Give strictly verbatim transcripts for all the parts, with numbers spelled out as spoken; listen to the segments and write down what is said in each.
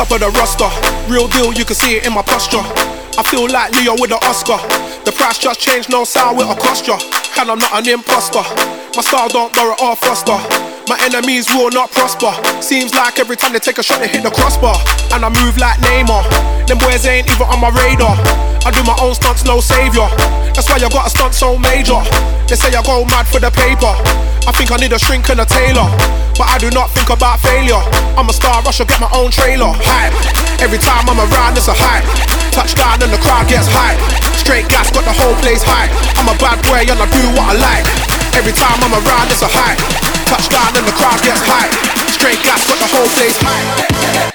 top of the roster. Real deal, you can see it in my posture. I feel like Leo with the Oscar. The price just changed, no sound with a cost ya. And I'm not an imposter. My style don't borrow or foster. My enemies will not prosper. Seems like every time they take a shot they hit the crossbar. And I move like Neymar. Them boys ain't even on my radar. I do my own stunts, no savior. That's why I got a stunt so major. They say I go mad for the paper. I think I need a shrink and a tailor. But I do not think about failure. I'm a star, I should get my own trailer. Hype. Every time I'm around it's a hype. Touchdown and the crowd gets hype. Straight gas got the whole place hype. I'm a bad boy and I do what I like. Every time I'm around it's a hype. Touchdown and the crowd gets hype. Straight gas got the whole place hype.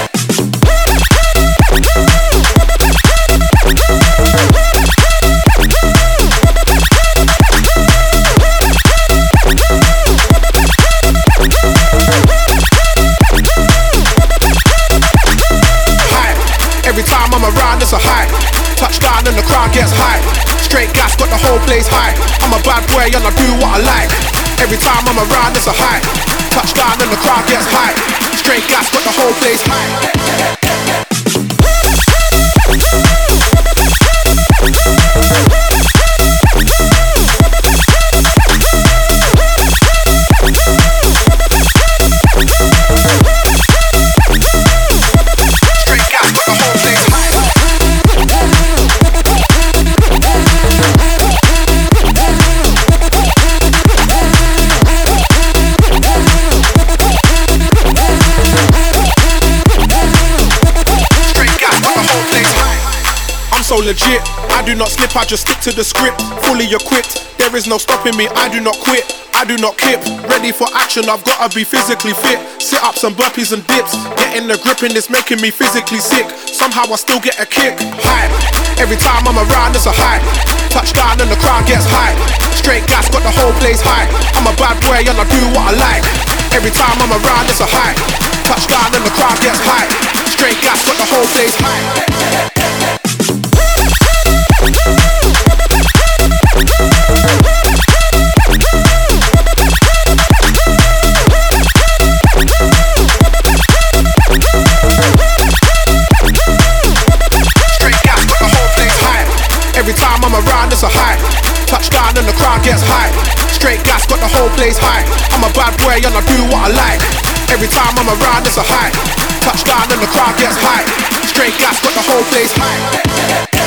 Every time I'm around it's a hype. Touchdown and the crowd gets hype. Straight gas got the whole place hype. I'm a bad boy and I do what I like. Every time I'm around it's a hype. Touchdown and the crowd gets hype. Straight gas got the whole place hype. So legit, I do not slip, I just stick to the script. Fully equipped, there is no stopping me, I do not quit, I do not kip. Ready for action, I've gotta be physically fit. Sit-ups and burpees and dips. Getting the grip and it's making me physically sick. Somehow I still get a kick. Hype. Every time I'm around it's a hype. Touchdown and the crowd gets hype. Straight gas got the whole place hype. I'm a bad boy and I do what I like. Every time I'm around it's a hype. Touchdown and the crowd gets hype. Straight gas got the whole place hype. Every time I'm around it's a hype. Touchdown and the crowd gets hype. Straight gas got the whole place hype. I'm a bad boy and I do what I like. Every time I'm around it's a hype. Touchdown and the crowd gets hype. Straight gas got the whole place hype.